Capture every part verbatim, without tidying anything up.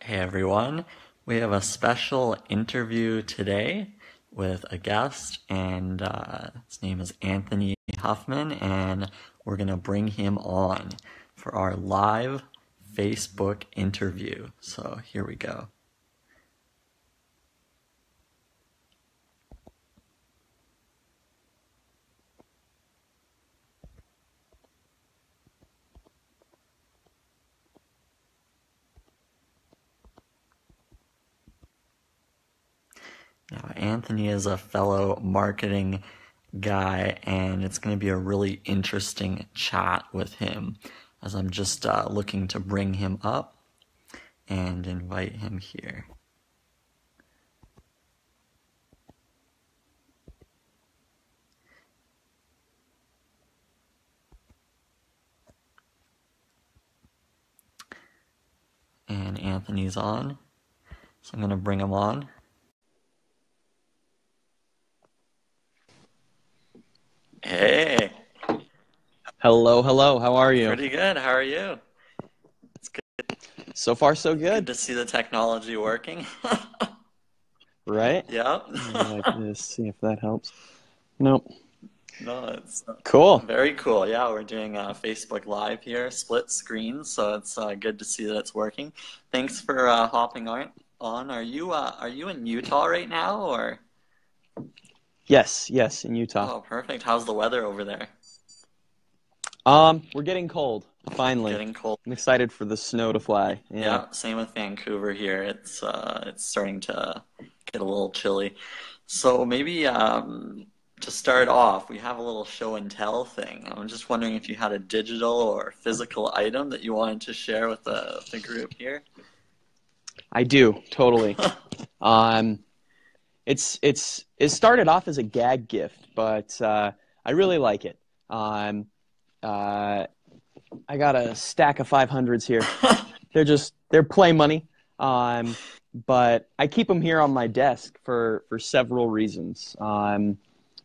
Hey everyone, we have a special interview today with a guest, and uh, his name is Anthony Huffman, and we're going to bring him on for our live Facebook interview. So here we go. Now, Anthony is a fellow marketing guy, and it's going to be a really interesting chat with him as I'm just uh, looking to bring him up and invite him here. And Anthony's on, so I'm going to bring him on. Hey. Hello, hello. How are you? Pretty good. How are you? It's good. So far, so good. Good to see the technology working. Right? Yep. Like this. See if that helps. Nope. No, it's cool. Very cool. Yeah, we're doing uh, Facebook Live here, split screen, so it's uh, good to see that it's working. Thanks for uh, hopping on. On. Are you uh, are you in Utah right now, or? Yes, yes, in Utah. Oh, perfect. How's the weather over there? Um, we're getting cold. Finally. Getting cold. I'm excited for the snow to fly. Yeah. Yeah, same with Vancouver here. It's uh, it's starting to get a little chilly. So maybe um, to start off, we have a little show and tell thing. I'm just wondering if you had a digital or physical item that you wanted to share with the, the group here. I do, totally. um, it's it's it started off as a gag gift, but uh, I really like it. Um, uh, I got a stack of five hundreds here. They're just they're play money, um, but I keep them here on my desk for for several reasons. Um,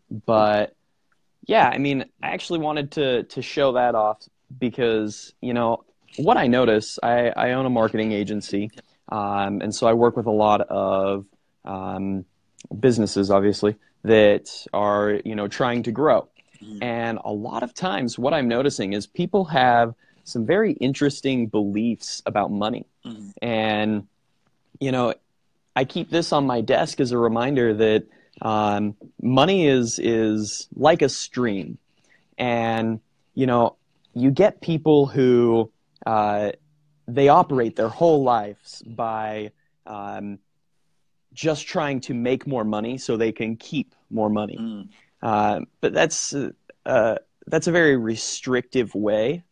but yeah, I mean, I actually wanted to to show that off because you know what I notice. I, I own a marketing agency, um, and so I work with a lot of um, businesses, obviously, that are you know trying to grow. And a lot of times what I'm noticing is people have some very interesting beliefs about money. Mm-hmm. And, you know, I keep this on my desk as a reminder that um, money is is like a stream. And, you know, you get people who uh, they operate their whole lives by um, just trying to make more money so they can keep more money. Mm. Uh, but that's uh, that's a very restrictive way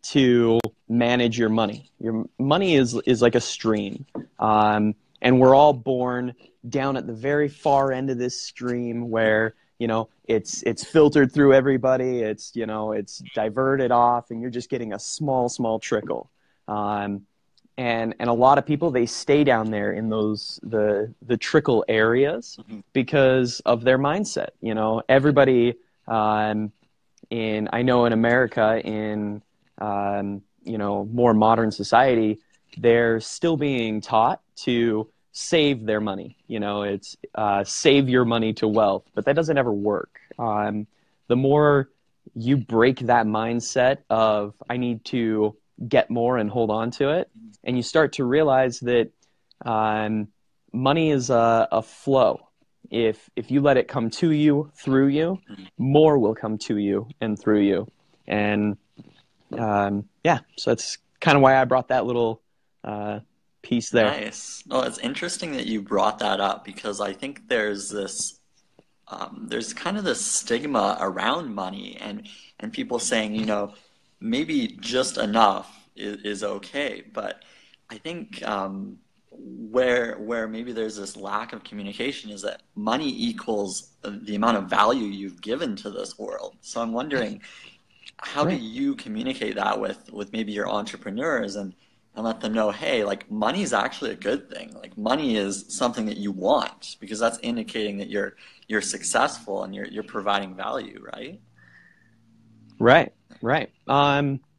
to manage your money. Your money is is like a stream, um, and we're all born down at the very far end of this stream where you know it's it's filtered through everybody. It's you know it's diverted off, and you're just getting a small small trickle. Um, and and a lot of people, they stay down there in those the the trickle areas because of their mindset. You know, everybody. Um, in I know in America, in um, you know more modern society, they're still being taught to save their money. You know, it's uh, save your money to wealth, but that doesn't ever work. Um, the more you break that mindset of I need to get more and hold on to it, and you start to realize that um, money is a, a flow. If if you let it come to you, through you, more will come to you and through you. And um, yeah, so that's kind of why I brought that little uh, piece there. Nice. Well, it's interesting that you brought that up because I think there's this, um, there's kind of this stigma around money and, and people saying, you know, maybe just enough is, is okay. But I think um, where where maybe there's this lack of communication is that money equals the amount of value you've given to this world. So I'm wondering, how Right. do you communicate that with, with maybe your entrepreneurs and, and let them know, hey, like money is actually a good thing. Like money is something that you want because that's indicating that you're you're successful and you're you're providing value, right? Right, right. Um,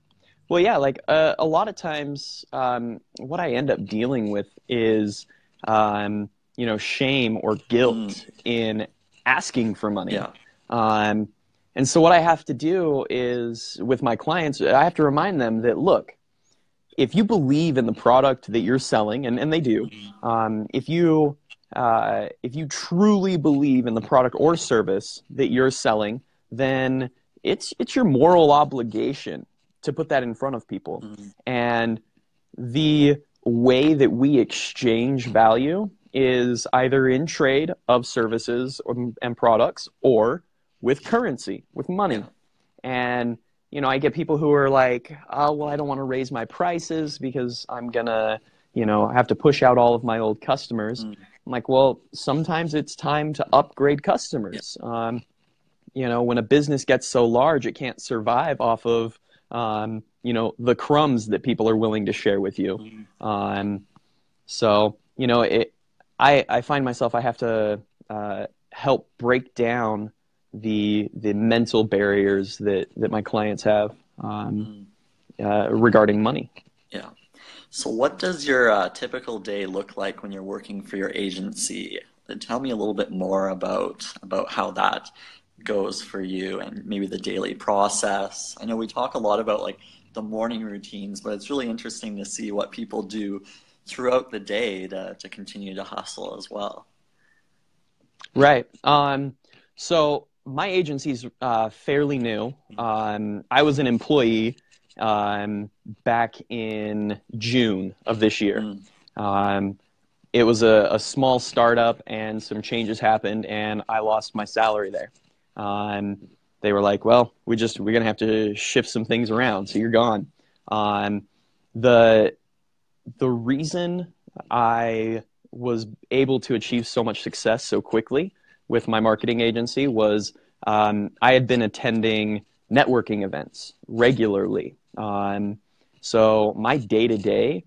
Well, yeah, like uh, a lot of times, um, what I end up dealing with is, um, you know, shame or Mm, guilt in asking for money. yeah. Um, and so what I have to do is with my clients, I have to remind them that, look, if you believe in the product that you're selling, and, and they do, um, if you uh, if you truly believe in the product or service that you're selling, then it's it's your moral obligation to put that in front of people. Mm, And the way that we exchange value is either in trade of services or, and products or with currency, with yeah. money. And, you know, I get people who are like, oh, well, I don't want to raise my prices because I'm going to, you know, have to push out all of my old customers. Mm, I'm like, well, sometimes it's time to upgrade yeah. customers. Um, you know, when a business gets so large, it can't survive off of, um, you know, the crumbs that people are willing to share with you. Mm, Um, so, you know, it, I, I find myself, I have to uh, help break down the the mental barriers that, that my clients have um, mm, uh, regarding money. yeah. So what does your uh, typical day look like when you're working for your agency? Uh, Tell me a little bit more about about how that goes for you and maybe the daily process. I know we talk a lot about like the morning routines, but it's really interesting to see what people do throughout the day to, to continue to hustle as well. Right. Um, so my agency's uh, fairly new. Um, I was an employee um, back in June of this year. Mm, Um, it was a, a small startup, and some changes happened, and I lost my salary there. Um, they were like, "Well, we just we're gonna have to shift some things around, so you're gone." Um, the the reason I was able to achieve so much success so quickly with my marketing agency was um, I had been attending networking events regularly. Um, so my day to day,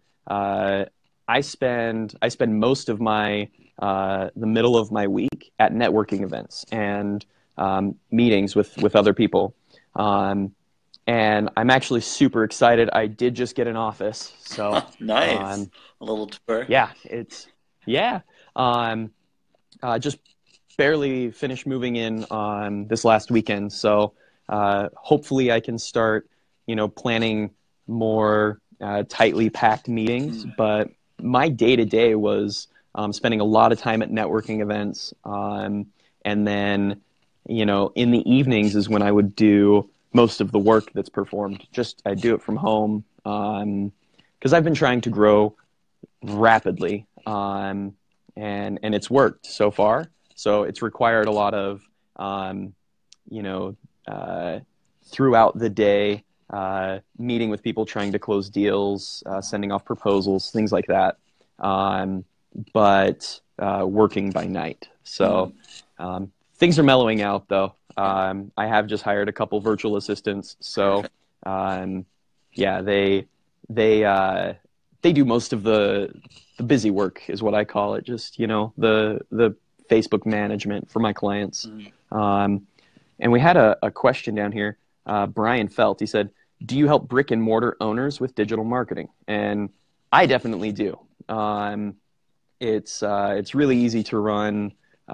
I spend I spend most of my uh, the middle of my week at networking events and um, meetings with with other people. Um, and I'm actually super excited. I did just get an office, so nice. um, A little tour. yeah, it's yeah. Um, uh, just barely finished moving in on this last weekend, so uh, hopefully I can start, you know, planning more uh, tightly packed meetings. Mm, But my day to day was um, spending a lot of time at networking events, um, and then, you know, in the evenings is when I would do most of the work that's performed. Just I do it from home um, because I've been trying to grow rapidly, um, and and it's worked so far. So it's required a lot of um, you know uh, throughout the day, uh, meeting with people, trying to close deals, uh, sending off proposals, things like that. Um, but uh, working by night. So mm, um, things are mellowing out, though. yeah, Um, I have just hired a couple virtual assistants, so perfect. um, yeah, they they uh, they do most of the the busy work, is what I call it. Just, you know, the the Facebook management for my clients. Mm, Um, and we had a, a question down here. Uh, Brian Felt. He said, "Do you help brick and mortar owners with digital marketing?" And I definitely do. Um, it's uh, it's really easy to run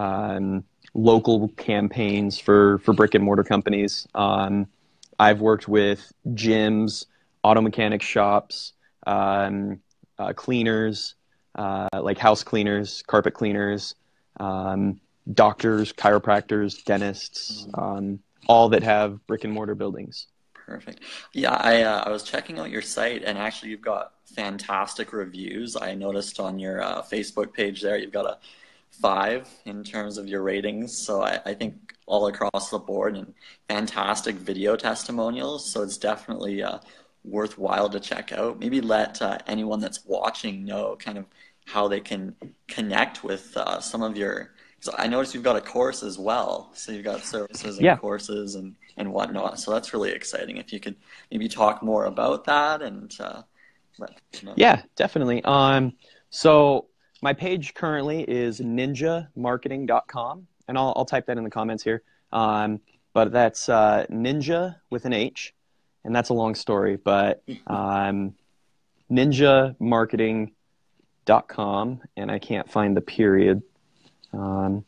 um, local campaigns for for brick and mortar companies. Um, I've worked with gyms, auto mechanic shops, um, uh, cleaners, uh, like house cleaners, carpet cleaners, um, doctors, chiropractors, dentists, mm. um, all that have brick and mortar buildings. Perfect. Yeah, I uh, I was checking out your site, and actually, you've got fantastic reviews. I noticed on your uh, Facebook page there, you've got a five in terms of your ratings. So I, I think all across the board, and fantastic video testimonials. So it's definitely uh, worthwhile to check out. Maybe let uh, anyone that's watching know kind of how they can connect with uh, some of your. So I noticed you've got a course as well. So you've got services and Yeah, courses and, and whatnot. So that's really exciting. If you could maybe talk more about that and uh, let people know. yeah, definitely. Um, so my page currently is ninja marketing dot com, and I'll, I'll type that in the comments here. Um, but that's uh, ninja with an H, and that's a long story, but um, ninja marketing dot com, and I can't find the period. Um,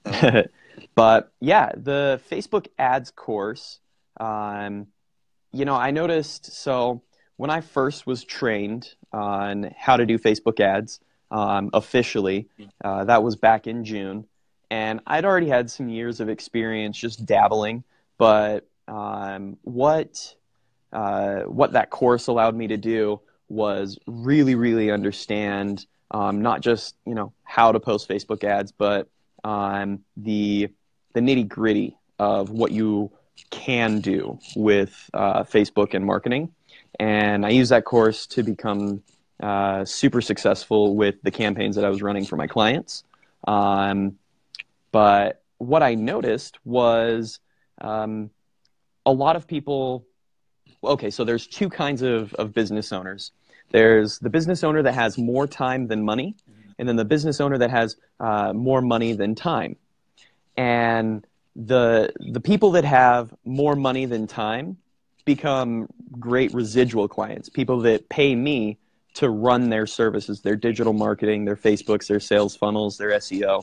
but yeah, the Facebook ads course, um, you know, I noticed, so when I first was trained on how to do Facebook ads um, officially, uh, that was back in June, and I'd already had some years of experience just dabbling, but um, what uh, what that course allowed me to do was really, really understand um, not just, you know, how to post Facebook ads, but um, the the nitty gritty of what you can do with uh, Facebook and marketing. And I used that course to become uh, super successful with the campaigns that I was running for my clients. Um, but what I noticed was um, a lot of people, okay, so there's two kinds of, of business owners. There's the business owner that has more time than money, and then the business owner that has uh, more money than time. And the the people that have more money than time become great residual clients, people that pay me to run their services, their digital marketing, their Facebooks, their sales funnels, their S E O.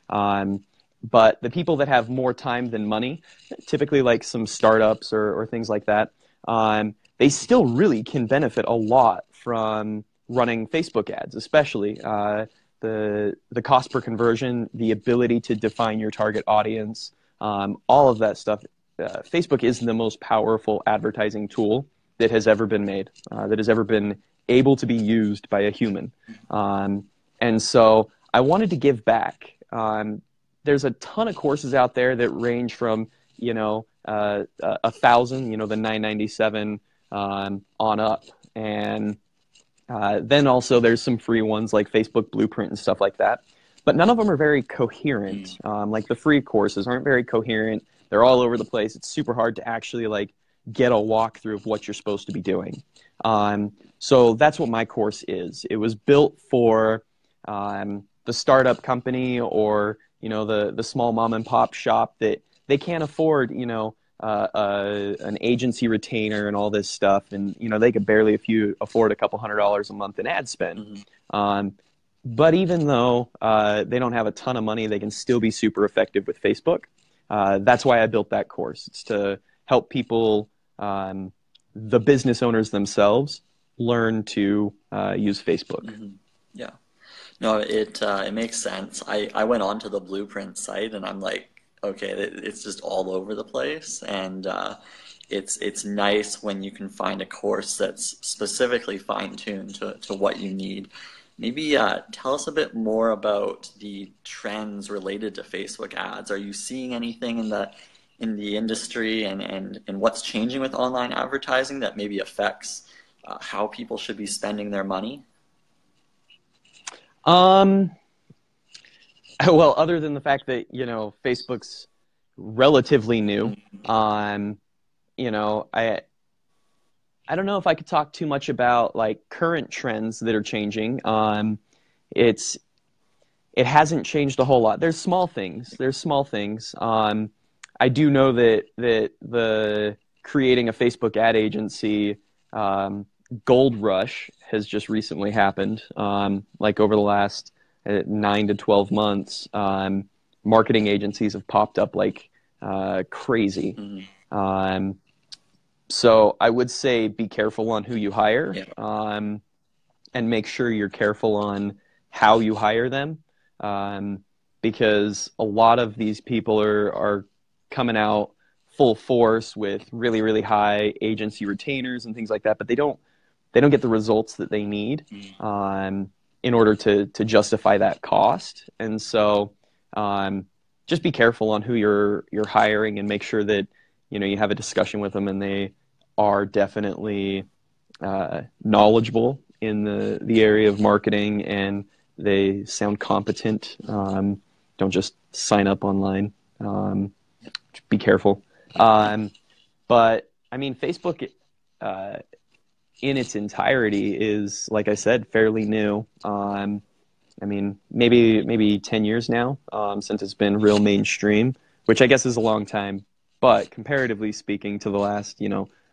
Um, but the people that have more time than money, typically like some startups or, or things like that, um, they still really can benefit a lot from running Facebook ads, especially uh, the the cost per conversion, the ability to define your target audience, um, all of that stuff. Uh, Facebook is the most powerful advertising tool that has ever been made, uh, that has ever been able to be used by a human. Um, and so I wanted to give back. Um, there's a ton of courses out there that range from, you know, uh, a thousand, you know, the nine ninety-seven um, on up. And uh, then also there's some free ones like Facebook Blueprint and stuff like that. But none of them are very coherent. Um, like the free courses aren't very coherent. They're all over the place. It's super hard to actually like get a walkthrough of what you're supposed to be doing. Um, so that's what my course is. It was built for um, the startup company or, you know, the the small mom and pop shop that they can't afford, you know, uh, uh, an agency retainer and all this stuff, and you know they could barely if you afford a couple hundred dollars a month in ad spend. Mm-hmm. Um, but even though uh, they don't have a ton of money, they can still be super effective with Facebook. Uh, that's why I built that course. It's to help people, um, the business owners themselves, learn to uh, use Facebook. Mm-hmm. Yeah. No, it uh, it makes sense. I, I went onto the Blueprint site and I'm like, okay, it, it's just all over the place, and uh, it's it's nice when you can find a course that's specifically fine-tuned to, to what you need. Maybe uh, tell us a bit more about the trends related to Facebook ads. Are you seeing anything in the in the industry and, and, and what's changing with online advertising that maybe affects uh, how people should be spending their money? Um, well, other than the fact that, you know, Facebook's relatively new, um, you know, I I don't know if I could talk too much about like current trends that are changing. Um, it's it hasn't changed a whole lot. There's small things. There's small things. Um, I do know that that the creating a Facebook ad agency um, gold rush has just recently happened. Um, like over the last uh, nine to twelve months, um, marketing agencies have popped up like uh, crazy. Mm-hmm. Um, so I would say be careful on who you hire, yeah. um, and make sure you're careful on how you hire them, um, because a lot of these people are are coming out full force with really really high agency retainers and things like that, but they don't they don't get the results that they need um, in order to to justify that cost. And so um, just be careful on who you're you're hiring and make sure that you know you have a discussion with them and they are definitely uh, knowledgeable in the the area of marketing and they sound competent. Um, don't just sign up online. Um, be careful. Um, but I mean, Facebook uh, in its entirety is, like I said, fairly new. Um, I mean, maybe maybe ten years now um, since it's been real mainstream, which I guess is a long time. But comparatively speaking to the last, you know,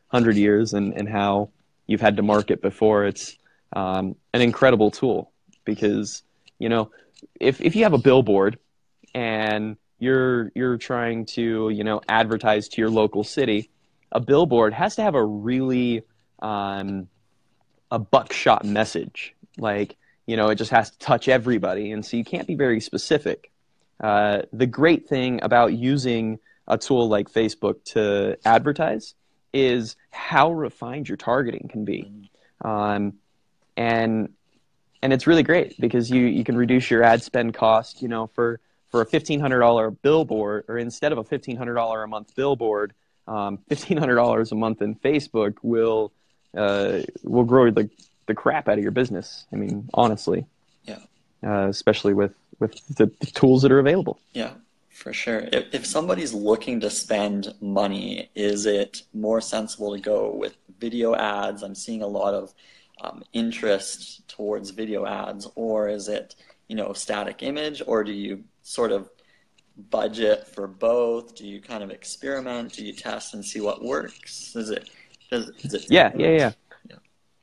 hundred years and, and how you've had to market before. It's um, an incredible tool because, you know, if, if you have a billboard and you're, you're trying to, you know, advertise to your local city, a billboard has to have a really, um, a buckshot message. Like, you know, it just has to touch everybody. And so you can't be very specific. Uh, the great thing about using a tool like Facebook to advertise is how refined your targeting can be. Um, and and it's really great because you, you can reduce your ad spend cost, you know, for, for a fifteen hundred dollars billboard, or instead of a fifteen hundred dollars a month billboard, um, fifteen hundred dollars a month in Facebook will uh, will grow the, the crap out of your business. I mean, honestly. Yeah. Uh, especially with, with the, the tools that are available. Yeah, for sure. If, if somebody's looking to spend money, is it more sensible to go with video ads? I'm seeing a lot of um, interest towards video ads, or is it, you know, static image, or do you sort of budget for both? Do you kind of experiment? Do you test and see what works? Is it, does, is it? Yeah, yeah, yeah. Yeah.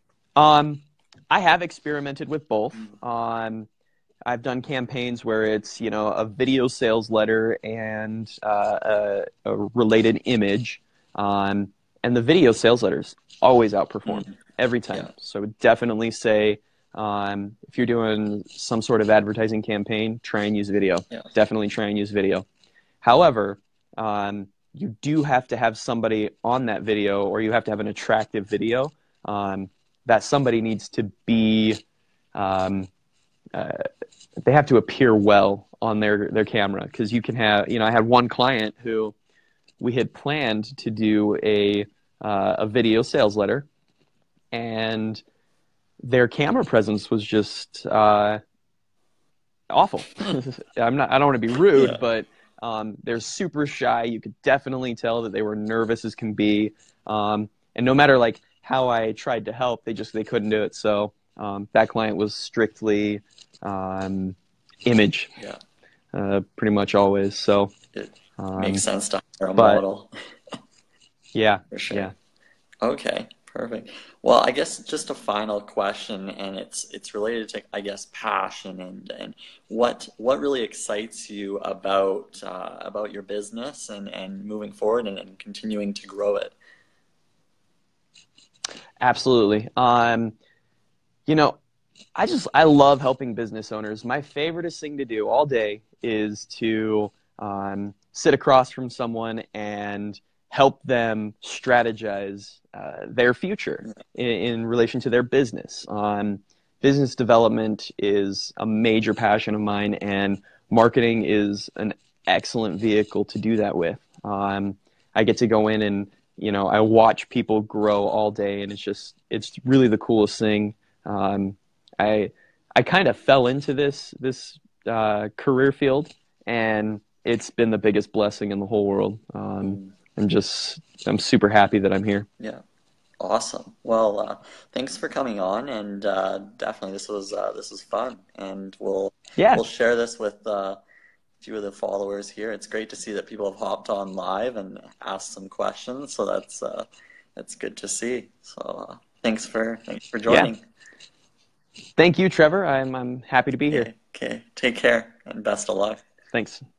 Um, I have experimented with both. Um, I've done campaigns where it's, you know, a video sales letter and uh, a, a related image. Um, and the video sales letters always outperform mm-hmm. every time. Yeah. So I would definitely say um, if you're doing some sort of advertising campaign, try and use video. Yeah. Definitely try and use video. However, um, you do have to have somebody on that video, or you have to have an attractive video um, that somebody needs to be um, uh, they have to appear well on their, their camera, because you can have, you know, I had one client who we had planned to do a uh, a video sales letter, and their camera presence was just uh, awful. I'm not, I don't want to be rude, yeah. but um, they're super shy. You could definitely tell that they were nervous as can be, um, and no matter like how I tried to help, they just they couldn't do it. So um, that client was strictly um, image, yeah, uh, pretty much always. So it um, makes sense to hire a but, model. yeah, for sure. Yeah. Okay, perfect. Well, I guess just a final question, and it's it's related to, I guess, passion and and what what really excites you about uh, about your business and and moving forward and, and continuing to grow it. Absolutely. Um, you know, I just, I love helping business owners. My favoriteest thing to do all day is to um, sit across from someone and help them strategize uh, their future in, in relation to their business. Um, business development is a major passion of mine, and marketing is an excellent vehicle to do that with. Um, I get to go in and, you know, I watch people grow all day, and it's just, it's really the coolest thing. Um, I, I kind of fell into this, this, uh, career field, and it's been the biggest blessing in the whole world. Um, I'm just, I'm super happy that I'm here. Yeah. Awesome. Well, uh, thanks for coming on, and uh, definitely this was, uh, this was fun, and we'll, yeah. we'll share this with, uh, a few of the followers here. It's great to see that people have hopped on live and asked some questions. So that's, uh, that's good to see. So, uh, thanks for, thanks for joining. Yeah. Thank you, Trevor. I'm I'm happy to be here. Okay. Okay. Take care and best of luck. Thanks.